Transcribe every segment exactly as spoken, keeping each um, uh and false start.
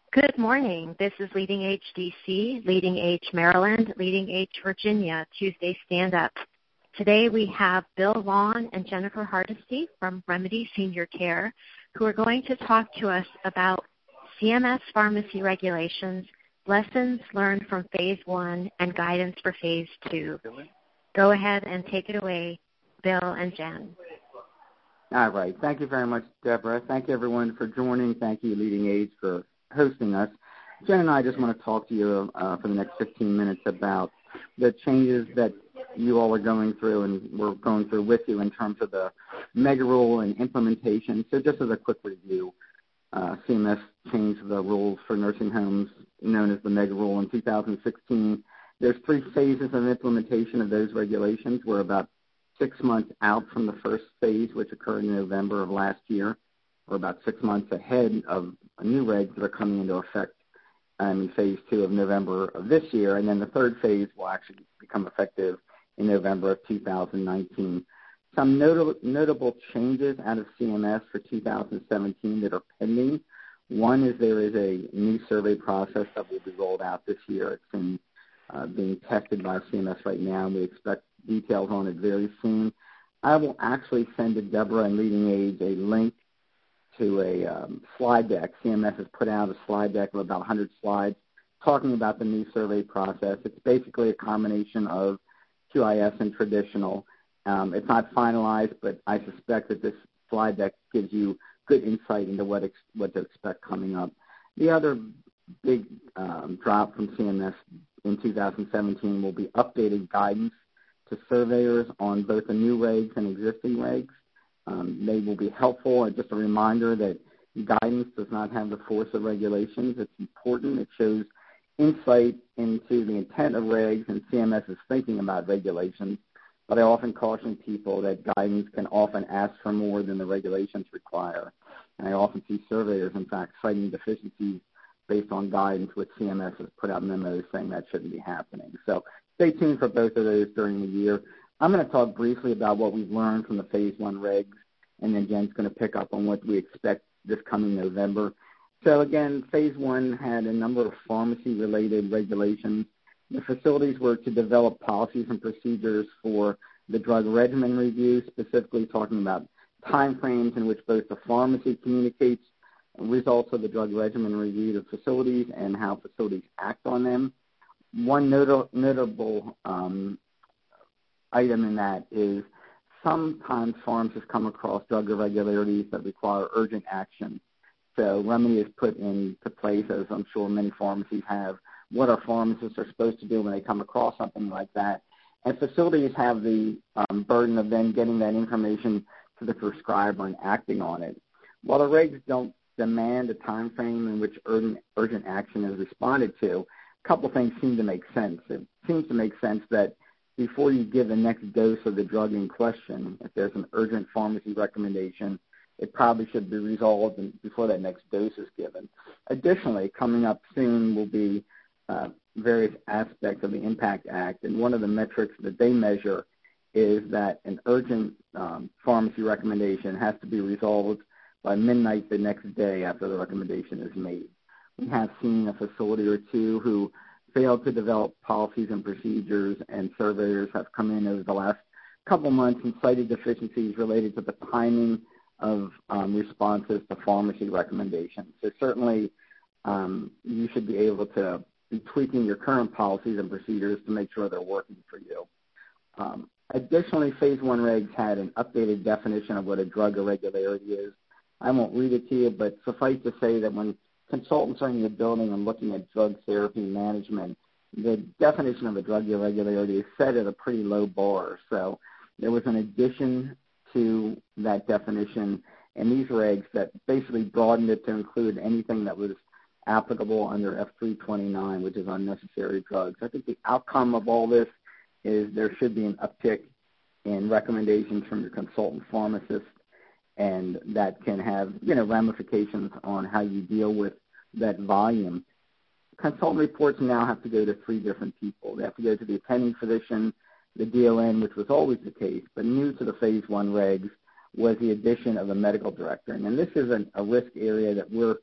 Good morning. This is Leading Age D C, Leading Age Maryland, Leading Age Virginia, Tuesday Stand Up. Today we have Bill Long and Jennifer Hardesty from Remedy Senior Care who are going to talk to us about C M S pharmacy regulations, lessons learned from Phase one, and guidance for Phase two. Go ahead and take it away, Bill and Jen. All right. Thank you very much, Deborah. Thank you, everyone, for joining. Thank you, Leading Age, for hosting us. Jen and I just want to talk to you uh, for the next fifteen minutes about the changes that you all are going through and we're going through with you in terms of the mega rule and implementation. So just as a quick review, uh, C M S changed the rules for nursing homes known as the mega rule in two thousand sixteen. There's three phases of implementation of those regulations. We're about six months out from the first phase, which occurred in November of last year. We're about six months ahead of new regs that are coming into effect um, in phase two of November of this year. And then the third phase will actually become effective in November of two thousand nineteen. Some notable, notable changes out of C M S for two thousand seventeen that are pending. One is there is a new survey process that will be rolled out this year. It's in, uh, being tested by C M S right now, and we expect details on it very soon. I will actually send to Deborah and Leading Age a link to a um, slide deck. C M S has put out a slide deck of about one hundred slides talking about the new survey process. It's basically a combination of Q I S and traditional. Um, it's not finalized, but I suspect that this slide deck gives you good insight into what ex- what to expect coming up. The other big um, drop from C M S in two thousand seventeen will be updated guidance to surveyors on both the new regs and existing regs. Um, they will be helpful. And just a reminder that guidance does not have the force of regulations. It's important. It shows insight into the intent of regs, and C M S is thinking about regulations. But I often caution people that guidance can often ask for more than the regulations require. And I often see surveyors, in fact, citing deficiencies based on guidance, which C M S has put out memos saying that shouldn't be happening. So stay tuned for both of those during the year. I'm going to talk briefly about what we've learned from the Phase one regs, and then Jen's going to pick up on what we expect this coming November. So again, Phase one had a number of pharmacy-related regulations. The facilities were to develop policies and procedures for the drug regimen review, specifically talking about timeframes in which both the pharmacy communicates results of the drug regimen review to facilities and how facilities act on them. One not- notable um, item in that is sometimes pharmacists come across drug irregularities that require urgent action. So Remedy is put into place, as I'm sure many pharmacies have, what our pharmacists are supposed to do when they come across something like that. And facilities have the um, burden of then getting that information to the prescriber and acting on it. While the regs don't demand a time frame in which urgent, urgent action is responded to, a couple things seem to make sense. It seems to make sense that before you give the next dose of the drug in question, if there's an urgent pharmacy recommendation, it probably should be resolved before that next dose is given. Additionally, coming up soon will be uh, various aspects of the IMPACT Act, and one of the metrics that they measure is that an urgent um, pharmacy recommendation has to be resolved by midnight the next day after the recommendation is made. We have seen a facility or two who failed to develop policies and procedures, and surveyors have come in over the last couple months and cited deficiencies related to the timing of um, responses to pharmacy recommendations. So certainly um, you should be able to be tweaking your current policies and procedures to make sure they're working for you. Um, additionally, Phase one regs had an updated definition of what a drug irregularity is. I won't read it to you, but suffice to say that when consultants are in your building and looking at drug therapy management, the definition of a drug irregularity is set at a pretty low bar. So there was an addition to that definition in these regs that basically broadened it to include anything that was applicable under F three twenty-nine, which is unnecessary drugs. I think the outcome of all this is there should be an uptick in recommendations from your consultant pharmacist, and that can have, you know, ramifications on how you deal with that volume. Consultant reports now have to go to three different people. They have to go to the attending physician, the D O N, which was always the case, but new to the Phase one regs was the addition of a medical director. And this is an, a risk area that we're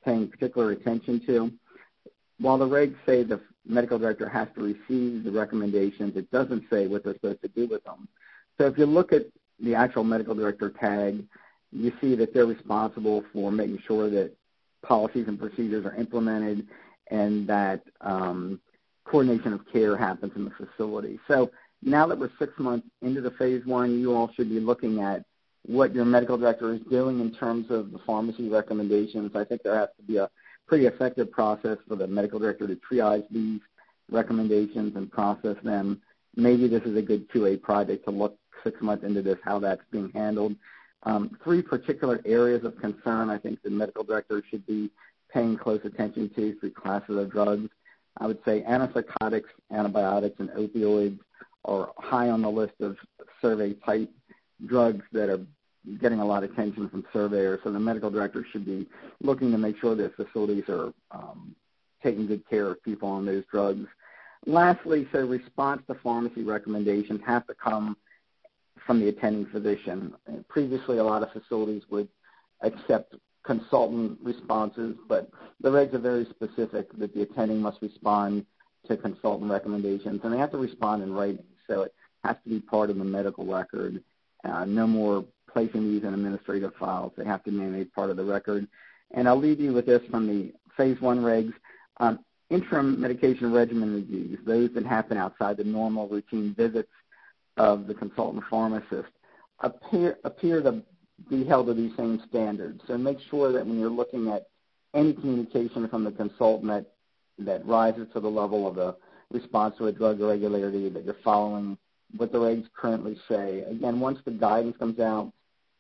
paying particular attention to. While the regs say the medical director has to receive the recommendations, it doesn't say what they're supposed to do with them. So if you look at the actual medical director tag, you see that they're responsible for making sure that policies and procedures are implemented and that um, coordination of care happens in the facility. So now that we're six months into the phase one, you all should be looking at what your medical director is doing in terms of the pharmacy recommendations. I think there has to be a pretty effective process for the medical director to triage these recommendations and process them. Maybe this is a good Q A project to look six months into this, how that's being handled. Um, three particular areas of concern I think the medical director should be paying close attention to, three classes of drugs. I would say antipsychotics, antibiotics, and opioids are high on the list of survey-type drugs that are getting a lot of attention from surveyors. So the medical director should be looking to make sure that facilities are um, taking good care of people on those drugs. Lastly, so response to pharmacy recommendations have to come from the attending physician. Previously, a lot of facilities would accept consultant responses, but the regs are very specific that the attending must respond to consultant recommendations, and they have to respond in writing, so it has to be part of the medical record. Uh, no more placing these in administrative files. They have to be made part of the record. And I'll leave you with this from the phase one regs. Um, interim medication regimen reviews, those that happen outside the normal routine visits of the consultant pharmacist, appear, appear to be held to these same standards. So make sure that when you're looking at any communication from the consultant that, that rises to the level of a response to a drug irregularity, that you're following what the regs currently say. Again, once the guidance comes out,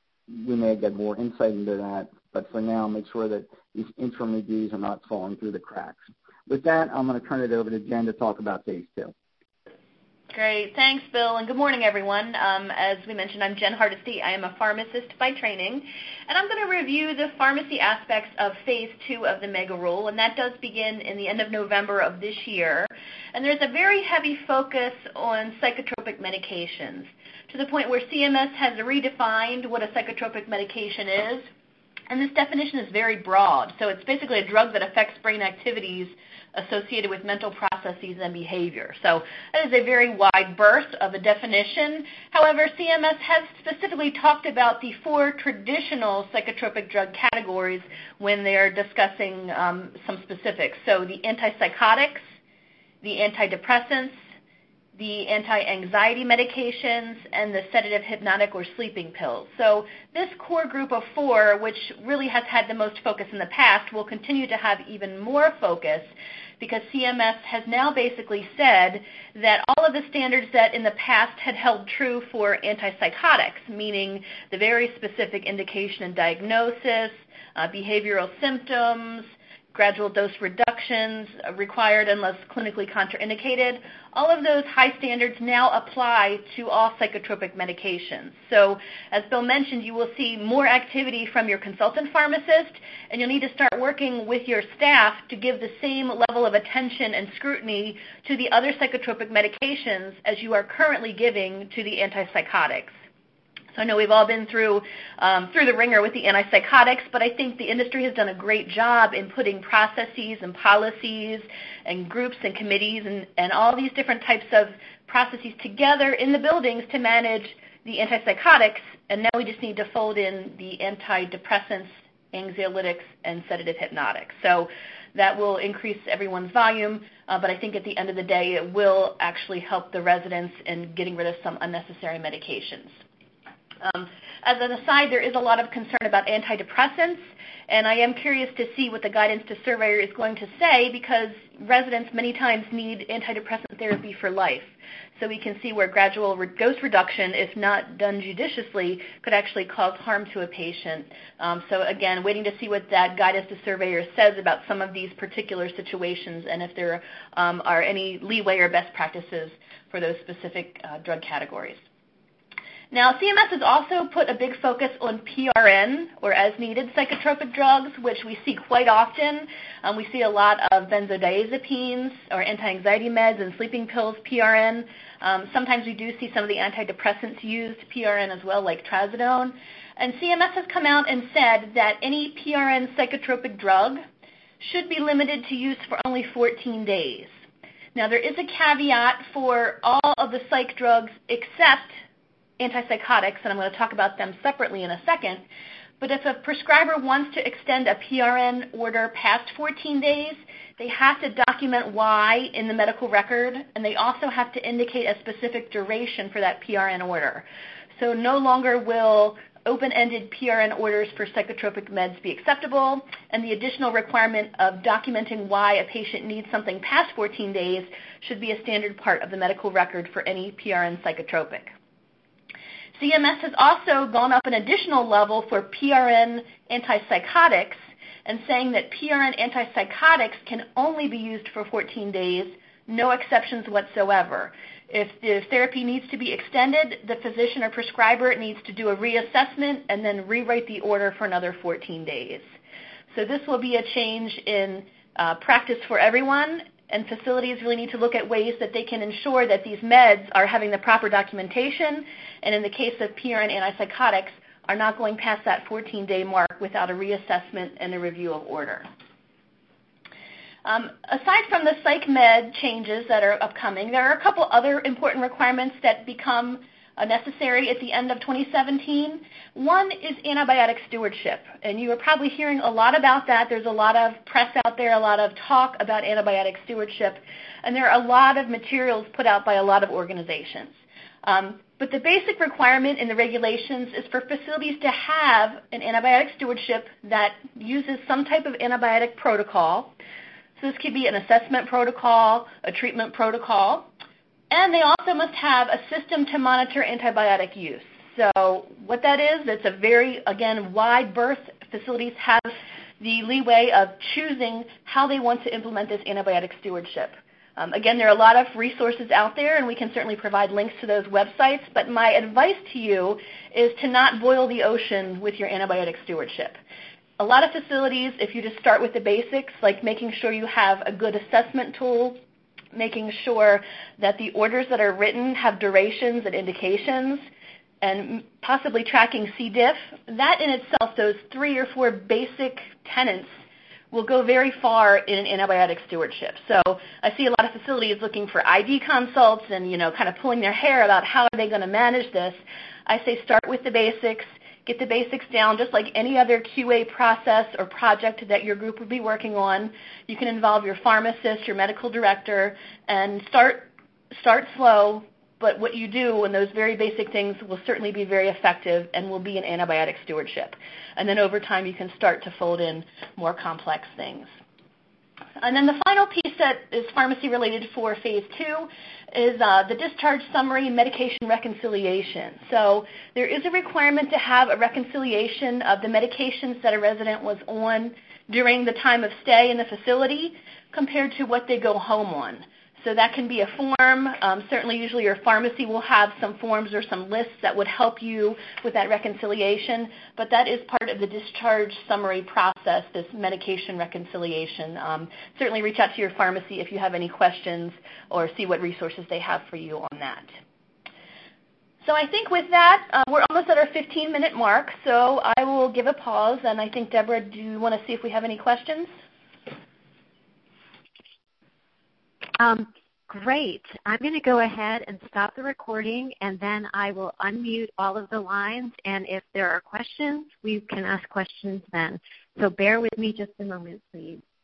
we may get more insight into that, but for now, make sure that these interim reviews are not falling through the cracks. With that, I'm going to turn it over to Jen to talk about phase two. Great. Thanks, Bill, and good morning, everyone. Um, as we mentioned, I'm Jen Hardesty. I am a pharmacist by training, and I'm going to review the pharmacy aspects of Phase two of the MEGA Rule, and that does begin in the end of November of this year. And there's a very heavy focus on psychotropic medications, to the point where C M S has redefined what a psychotropic medication is, and this definition is very broad. So it's basically a drug that affects brain activities associated with mental processes and behavior. So that is a very wide berth of a definition. However, C M S has specifically talked about the four traditional psychotropic drug categories when they're discussing um, some specifics. So the antipsychotics, the antidepressants, the anti-anxiety medications, and the sedative, hypnotic, or sleeping pills. So this core group of four, which really has had the most focus in the past, will continue to have even more focus because C M S has now basically said that all of the standards that in the past had held true for antipsychotics, meaning the very specific indication and diagnosis, uh, behavioral symptoms, gradual dose reductions required unless clinically contraindicated, all of those high standards now apply to all psychotropic medications. So as Bill mentioned, you will see more activity from your consultant pharmacist, and you'll need to start working with your staff to give the same level of attention and scrutiny to the other psychotropic medications as you are currently giving to the antipsychotics. So I know we've all been through um, through the ringer with the antipsychotics, but I think the industry has done a great job in putting processes and policies and groups and committees and, and all these different types of processes together in the buildings to manage the antipsychotics, and now we just need to fold in the antidepressants, anxiolytics, and sedative hypnotics. So that will increase everyone's volume, uh, but I think at the end of the day it will actually help the residents in getting rid of some unnecessary medications. Um, as an aside, there is a lot of concern about antidepressants, and I am curious to see what the guidance to surveyor is going to say because residents many times need antidepressant therapy for life. So we can see where gradual re- dose reduction, if not done judiciously, could actually cause harm to a patient. Um, so again, waiting to see what that guidance to surveyor says about some of these particular situations and if there um, are any leeway or best practices for those specific uh, drug categories. Now, C M S has also put a big focus on P R N, or as-needed psychotropic drugs, which we see quite often. Um, we see a lot of benzodiazepines or anti-anxiety meds and sleeping pills, P R N. Um, sometimes we do see some of the antidepressants used, P R N as well, like trazodone. And C M S has come out and said that any P R N psychotropic drug should be limited to use for only fourteen days. Now, there is a caveat for all of the psych drugs except antipsychotics, and I'm going to talk about them separately in a second. But if a prescriber wants to extend a P R N order past fourteen days, they have to document why in the medical record, and they also have to indicate a specific duration for that P R N order. So no longer will open-ended P R N orders for psychotropic meds be acceptable, and the additional requirement of documenting why a patient needs something past fourteen days should be a standard part of the medical record for any P R N psychotropic. C M S has also gone up an additional level for P R N antipsychotics and saying that P R N antipsychotics can only be used for fourteen days, no exceptions whatsoever. If the therapy needs to be extended, the physician or prescriber needs to do a reassessment and then rewrite the order for another fourteen days. So this will be a change in uh, practice for everyone, and facilities really need to look at ways that they can ensure that these meds are having the proper documentation, and in the case of P R N antipsychotics, are not going past that fourteen-day mark without a reassessment and a review of order. Um, aside from the psych med changes that are upcoming, there are a couple other important requirements that become uh, necessary at the end of twenty seventeen. One is antibiotic stewardship, and you are probably hearing a lot about that. There's a lot of press out there, a lot of talk about antibiotic stewardship, and there are a lot of materials put out by a lot of organizations. Um, but the basic requirement in the regulations is for facilities to have an antibiotic stewardship that uses some type of antibiotic protocol. So this could be an assessment protocol, a treatment protocol, and they also must have a system to monitor antibiotic use. So what that is, it's a very, again, wide berth. Facilities have the leeway of choosing how they want to implement this antibiotic stewardship. Um, again, there are a lot of resources out there, and we can certainly provide links to those websites, but my advice to you is to not boil the ocean with your antibiotic stewardship. A lot of facilities, if you just start with the basics, like making sure you have a good assessment tool, making sure that the orders that are written have durations and indications, and possibly tracking C. diff, that in itself, those three or four basic tenets, will go very far in an antibiotic stewardship. So I see a lot of facilities looking for I D consults and, you know, kind of pulling their hair about how are they going to manage this. I say start with the basics. Get the basics down just like any other Q A process or project that your group would be working on. You can involve your pharmacist, your medical director, and start start slow, but what you do in those very basic things will certainly be very effective and will be an antibiotic stewardship. And then over time you can start to fold in more complex things. And then the final piece that is pharmacy related for phase two is uh, the discharge summary medication reconciliation. So there is a requirement to have a reconciliation of the medications that a resident was on during the time of stay in the facility compared to what they go home on. So that can be a form. Um, certainly usually your pharmacy will have some forms or some lists that would help you with that reconciliation, but that is part of the discharge summary process, this medication reconciliation. Um, certainly reach out to your pharmacy if you have any questions or see what resources they have for you on that. So I think with that, uh, we're almost at our fifteen-minute mark, so I will give a pause, and I think, Deborah, do you want to see if we have any questions? Um, great. I'm going to go ahead and stop the recording, and then I will unmute all of the lines, and if there are questions, we can ask questions then. So bear with me just a moment, please.